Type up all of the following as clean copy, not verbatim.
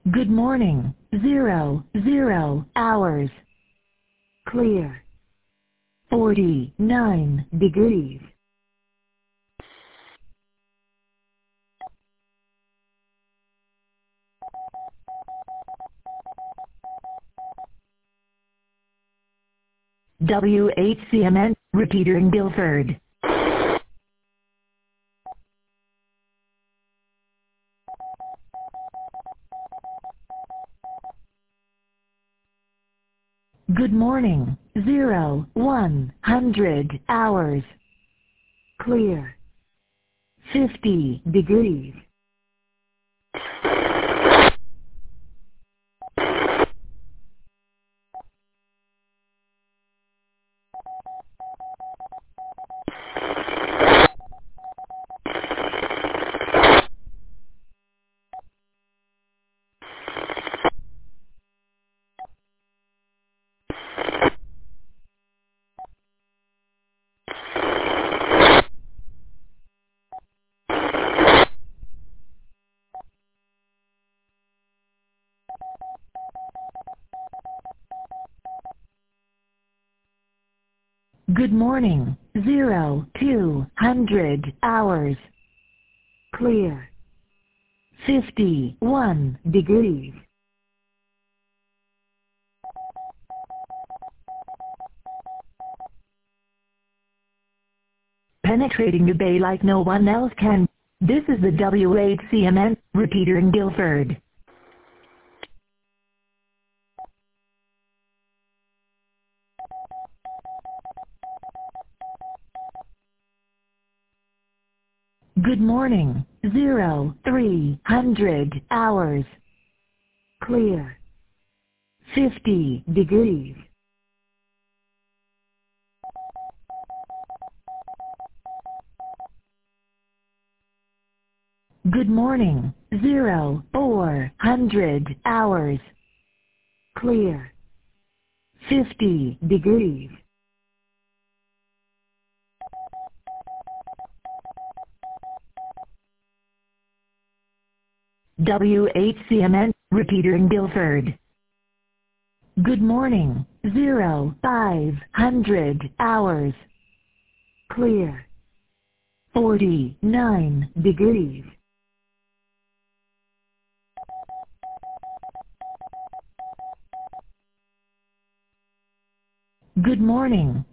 Good morning. 00 hours. Clear. 49 degrees. WHCMN, repeater in Guilford. Good morning. 100 hours. Clear. 50 degrees. Good morning. 200 hours. Clear. 51 degrees. Penetrating the bay like no one else can. This is the WHCMN, repeater in Guilford. Good morning. 300 hours. Clear. 50 degrees. Good morning. 400 hours. Clear. 50 degrees. WHCMN, repeater in Guilford. Good morning. 500 hours. Clear. 49 degrees. Good morning.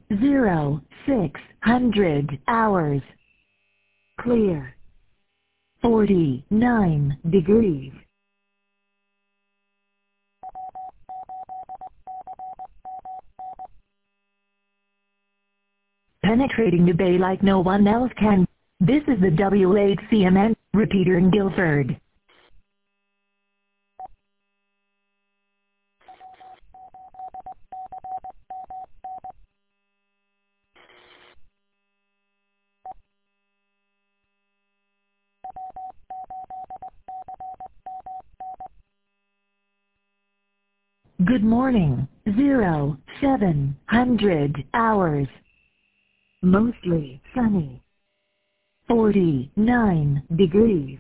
600 hours. Clear. 49 degrees. Penetrating the bay like no one else can. This is the WHCMN, repeater in Guilford. Good morning. 700 hours. Mostly sunny. 49 degrees.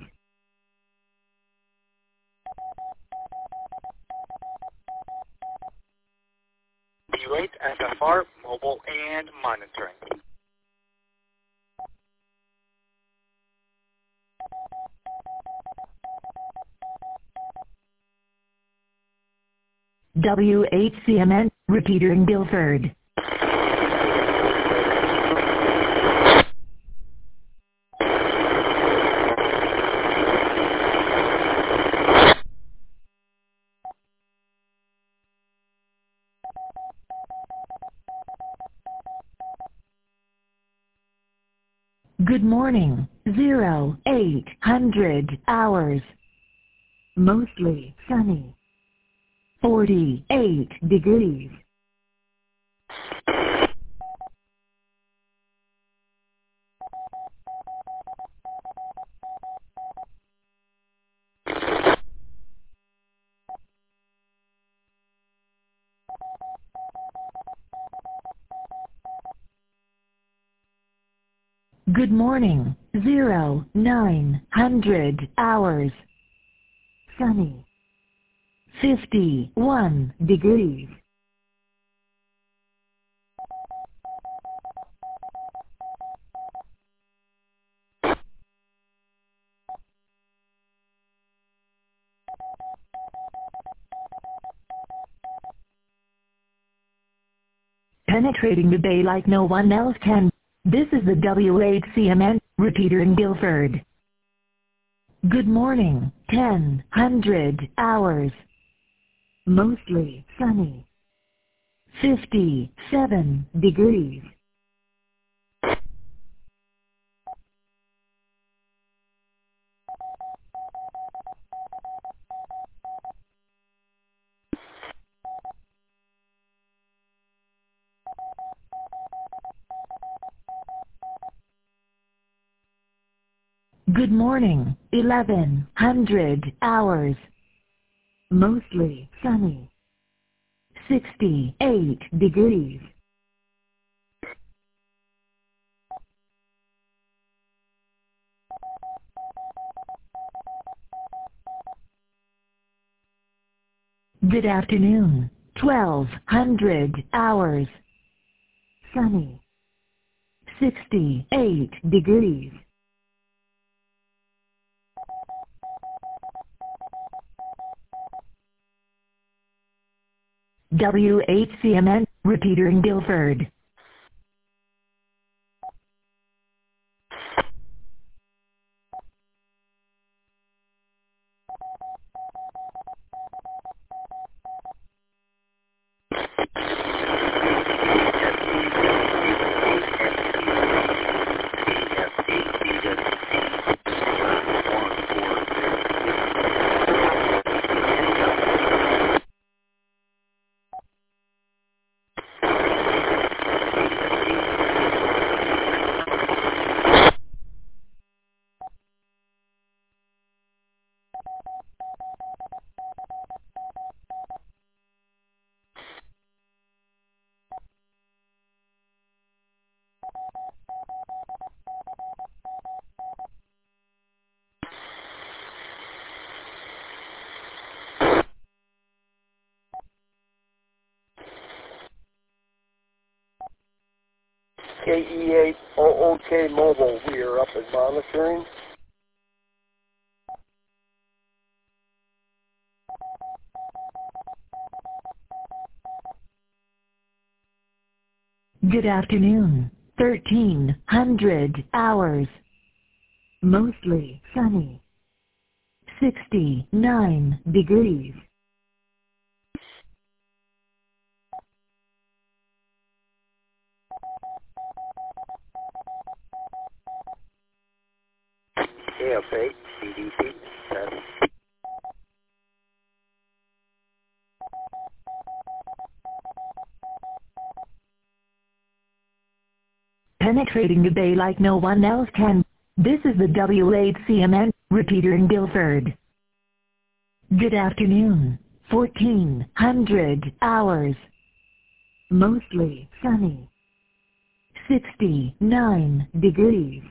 D-Rate SFR, mobile and monitoring. WHCMN, repeater in Guilford. Good morning. 800 hours. Mostly sunny. 48 degrees. Good morning. 900 hours. Sunny. 51 degrees. Penetrating the bay like no one else can. This is the WHCMN repeater in Guilford. Good morning, 1000 hours. Mostly sunny. 57 degrees. Good morning, 1100 hours. Mostly sunny. 68 degrees. Good afternoon, 1200 hours. Sunny. 68 degrees. WHCMN repeater in Guilford. KE8OOK Mobile, we are up and monitoring. Good afternoon, 1300 hours. Mostly sunny. 69 degrees. KF8, CDC, test. Penetrating the bay like no one else can. This is the WHCMN repeater in Guilford. Good afternoon, 1400 hours. Mostly sunny. 69 degrees.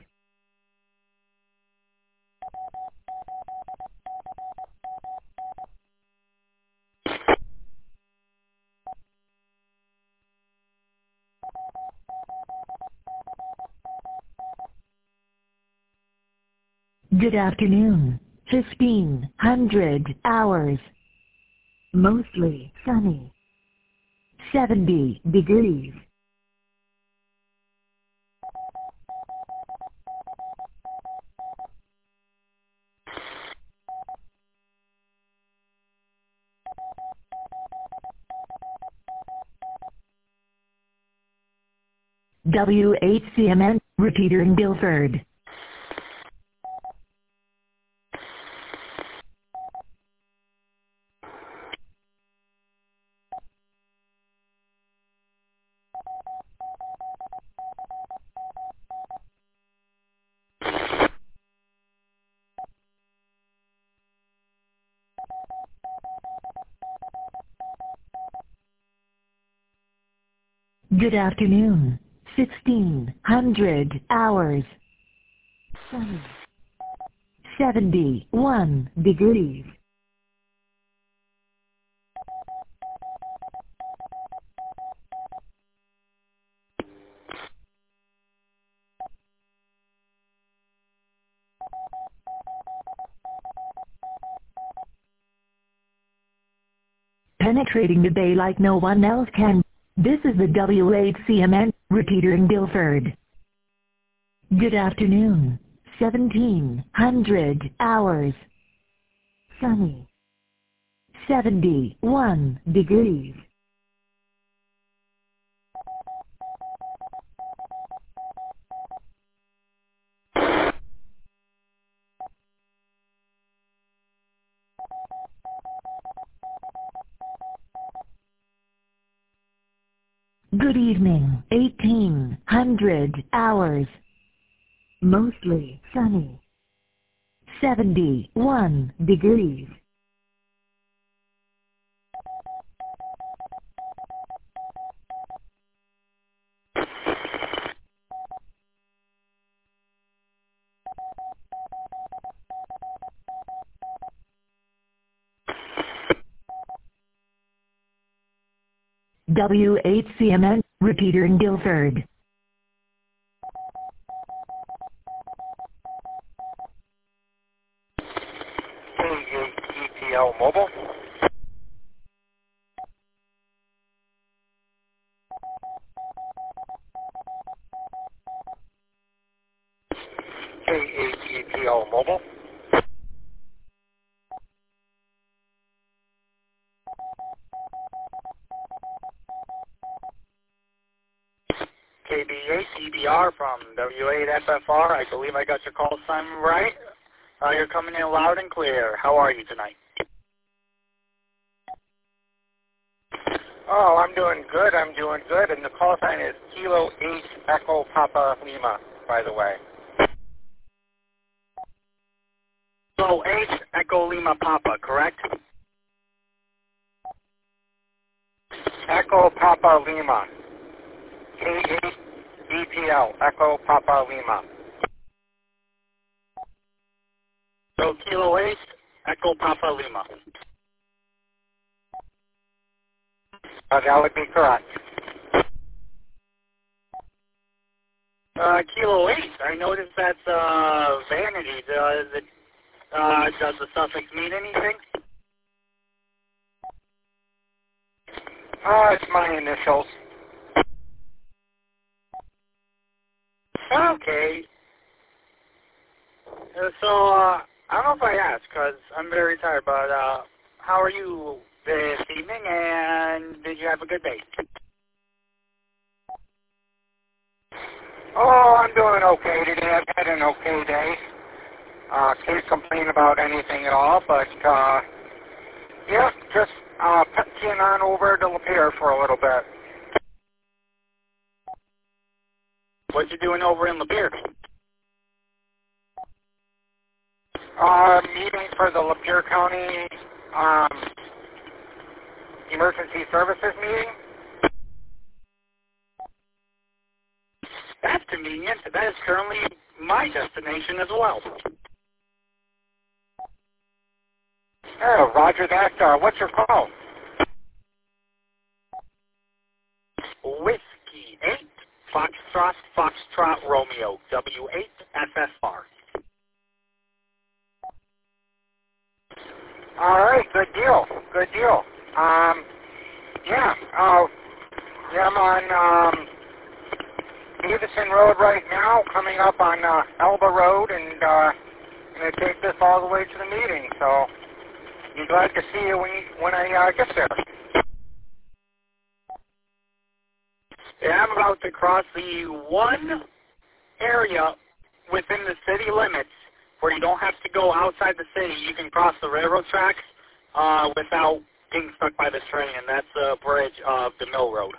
Good afternoon, 1500 hours. Mostly sunny. 70 degrees. WHCMN repeater in Guilford. Good afternoon, 1600 hours. Sunny. 71 degrees. penetrating the bay like no one else can. This is the W8CMN, repeater in Guilford. Good afternoon. 1700 hours. Sunny. 71 degrees. Good evening. 1800 hours. Mostly sunny. 71 degrees. W8CMN, repeater in Guilford. K8EPL Mobile. K8EPL Mobile. KB8EBR from W8FFR. I believe I got your call sign right. You're coming in loud and clear. How are you tonight? Oh, I'm doing good. And the call sign is Kilo 8 Echo Papa Lima, by the way. So 8 Echo Lima Papa, correct? Echo Papa Lima. K8 EPL, Echo Papa Lima. So Kilo 8 Echo Papa Lima. That would be correct. Kilo 8, I noticed that's vanity. Does the suffix mean anything? It's my initials. Okay. I don't know if I asked, because I'm very tired, but how are you this evening, and did you have a good day? Oh, I'm doing okay today. I've had an okay day. Can't complain about anything at all, but, yeah, just pitching on over to Lapeer for a little bit. What you doing over in Lapeer? Meeting for the Lapeer County Emergency Services meeting. That's convenient. That is currently my destination as well. Oh, roger that. What's your call? Whiskey 8, Foxtrot, Romeo, W8FFR. All right, good deal. Yeah, I'm on Davison Road right now, coming up on Elba Road, and going to take this all the way to the meeting. So, be glad to see you when I get there. Yeah, I'm about to cross the one area within the city limits where you don't have to go outside the city. You can cross the railroad tracks without being stuck by the train, and that's the bridge of the Mill Road.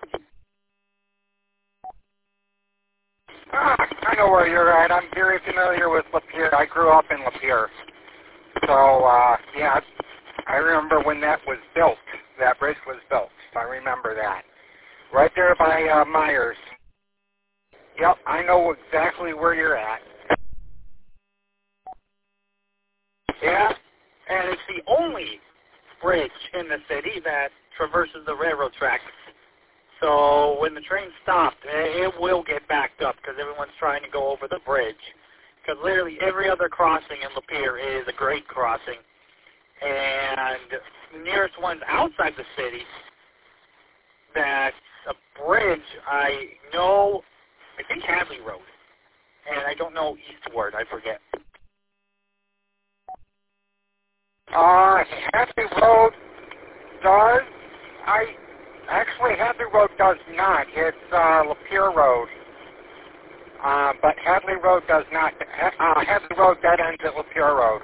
I know where you're at. I'm very familiar with Lapeer. I grew up in Lapeer. So, yeah, I remember when that was built. That bridge was built. I remember that. Right there by Myers. Yep, I know exactly where you're at. Yeah, and it's the only bridge in the city that traverses the railroad tracks. So when the train stopped, it will get backed up because everyone's trying to go over the bridge. Because literally every other crossing in Lapeer is a grade crossing. And And the nearest ones outside the city, that's a bridge, I think Hadley Road. And I don't know eastward, I forget. Hadley Road does. Hadley Road does not. It's Lapeer Road. But Hadley Road does not. Hadley Road dead ends at Lapeer Road.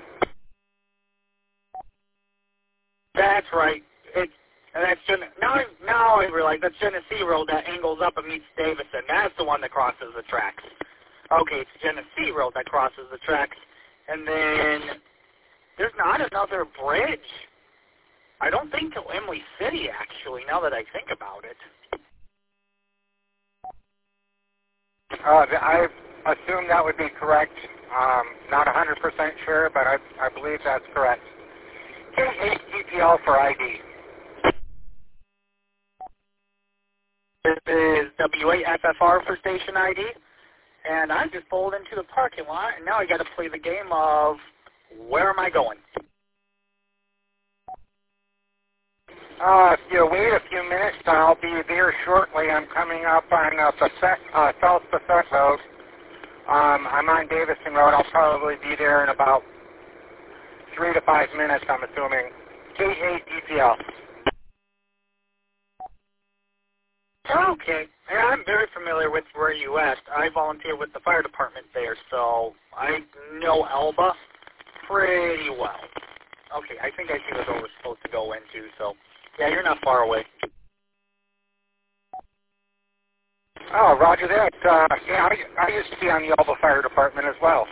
That's right. Now I realize that's Genesee Road that angles up and meets Davison. That's the one that crosses the tracks. Okay, it's Genesee Road that crosses the tracks. And then there's not another bridge. I don't think till Emily City, actually, now that I think about it. I assume that would be correct. Not 100% sure, but I believe that's correct. K8 DPL for ID. This is W8FFR for station ID. And I just pulled into the parking lot, and now I got to play the game of where am I going? If you wait a few minutes, I'll be there shortly. I'm coming up on South Passaic Road. I'm on Davison Road. I'll probably be there in about 3 to 5 minutes, I'm assuming. K8 DPL. Okay. Yeah, I'm very familiar with where you at. I volunteer with the fire department there, so I know Elba pretty well. Okay, I think I see what we're supposed to go into, so yeah, you're not far away. Oh, roger that. Yeah, I used to be on the Elba Fire Department as well.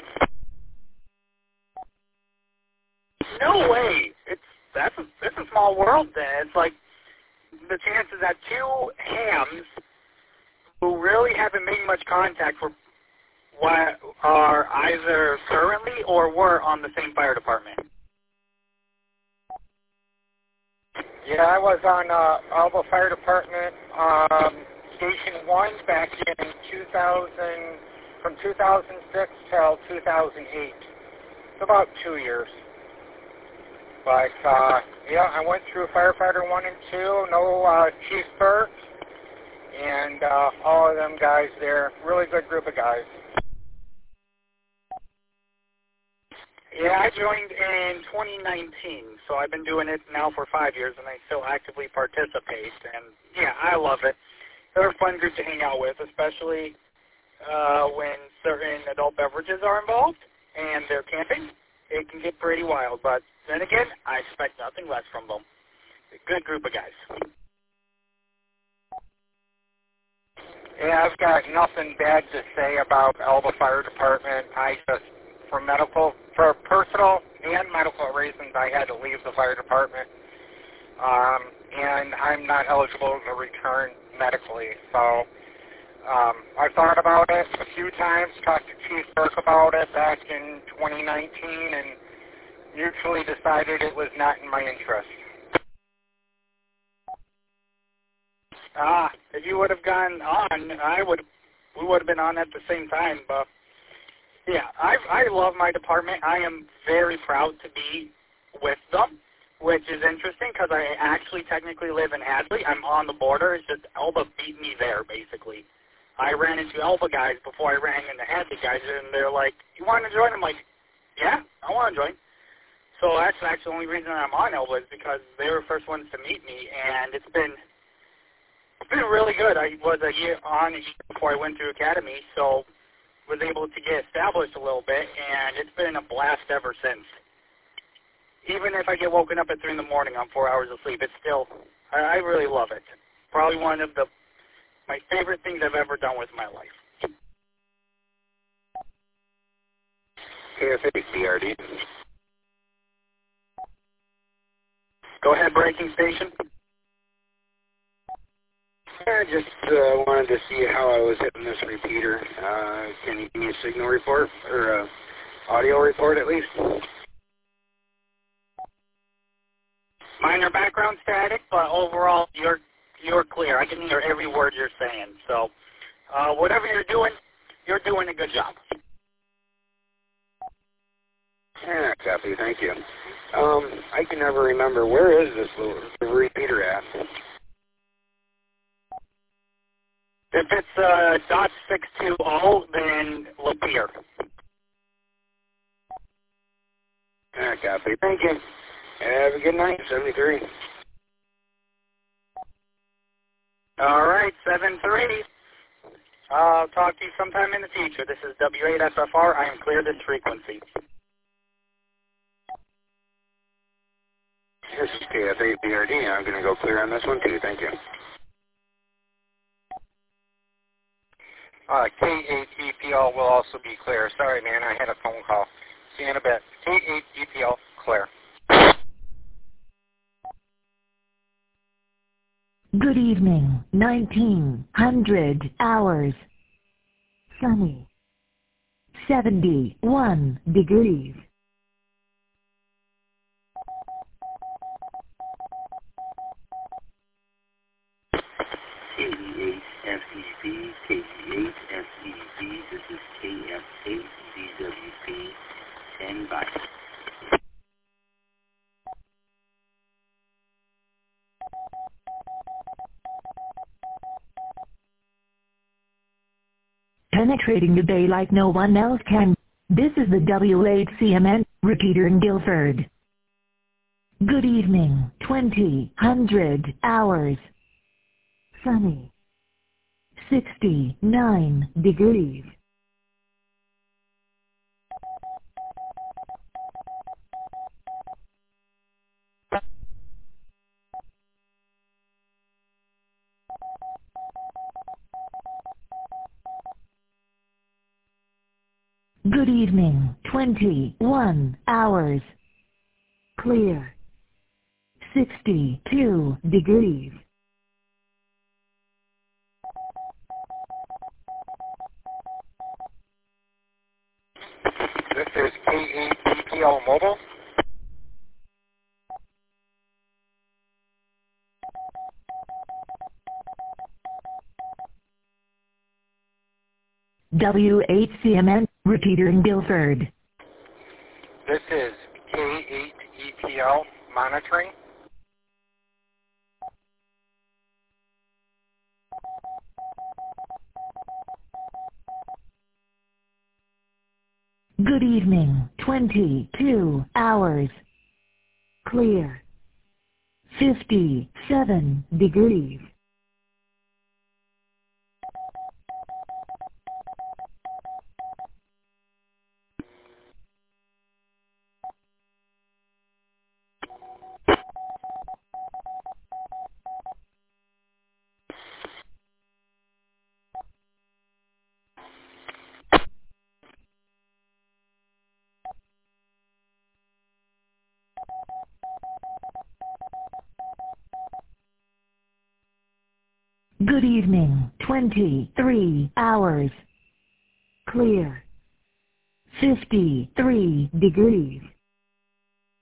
No way! It's a small world then. It's like the chances that two hams who really haven't made much contact are either currently or were on the same fire department. Yeah, I was on Elba Fire Department, Station 1 back in 2000, from 2006 till 2008. It's about 2 years. But, yeah, I went through Firefighter 1 and 2, no Chief Burke, and all of them guys there. Really good group of guys. Yeah, I joined in 2019, so I've been doing it now for 5 years, and I still actively participate. And, yeah, I love it. They're a fun group to hang out with, especially when certain adult beverages are involved and they're camping. It can get pretty wild, but then again, I expect nothing less from them. A good group of guys. Yeah, I've got nothing bad to say about Elba Fire Department. For personal and medical reasons, I had to leave the fire department, and I'm not eligible to return medically. So I thought about it a few times, talked to Chief Burke about it back in 2019, and mutually decided it was not in my interest. If you would have gone on, we would have been on at the same time, but yeah, I love my department. I am very proud to be with them, which is interesting because I actually technically live in Hadley. I'm on the border. It's just Elba beat me there, basically. I ran into Elba guys before I ran into Hadley guys, and they're like, you want to join? I'm like, yeah, I want to join. So that's actually the only reason I'm on Elba is because they were the first ones to meet me, and it's been really good. I was a year before I went to Academy, so was able to get established a little bit, and it's been a blast ever since. Even if I get woken up at 3 in the morning on 4 hours of sleep, it's still, I really love it. Probably one of my favorite things I've ever done with my life. KFA CRD. Go ahead, breaking station. I just wanted to see how I was hitting this repeater. Can you give me a signal report, or a audio report at least? Minor background static, but overall you're clear. I can hear every word you're saying. So whatever you're doing a good job. Yeah, copy. Thank you. I can never remember, where is this little repeater at? If it's .620, then Lapeer. Yeah, copy. Thank you. Have a good night, 73. All right, 7-3. I'll talk to you sometime in the future. This is W8SFR. I am clear this frequency. This is KF8BRD. I'm going to go clear on this one, too. Thank you. K8EPL will also be clear. Sorry, man, I had a phone call. See you in a bit. K8EPL, clear. Good evening, 1900 hours. Sunny. 71 degrees. KE8FEV, KE8FEV, this is KF8DWP, stand by. Penetrating the bay like no one else can. This is the W8CMN repeater in Guilford. Good evening, 2000 hours. Sunny. 69 degrees. Good evening, 21 hours. Clear. 62 degrees. This is K8EPL Mobile. W8CMN repeater in Guilford. This is K8EPL monitoring. Good evening, 22 hours. Clear. 57 degrees. Good evening, 23 hours. Clear. 53 degrees.